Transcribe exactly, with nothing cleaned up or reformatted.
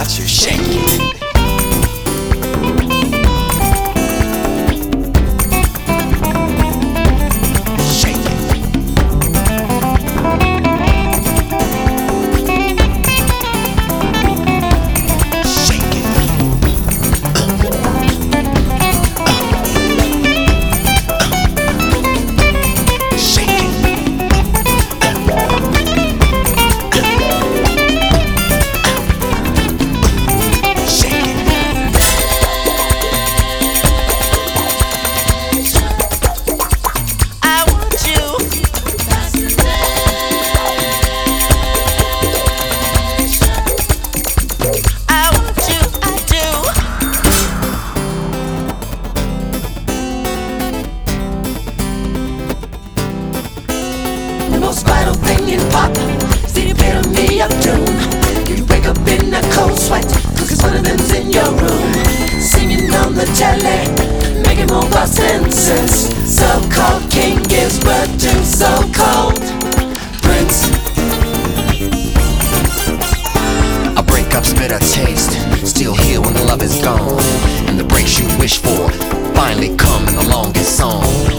want you shaking. The most vital thing in pop is the epitome of doom. You wake up in a cold sweat, cause one of them's in your room. Singing on the telly, making mobile senses. So-called king gives birth to so-called prince. A breakup's bitter taste, still here when the love is gone, and the breaks you wish for finally come in the longest song.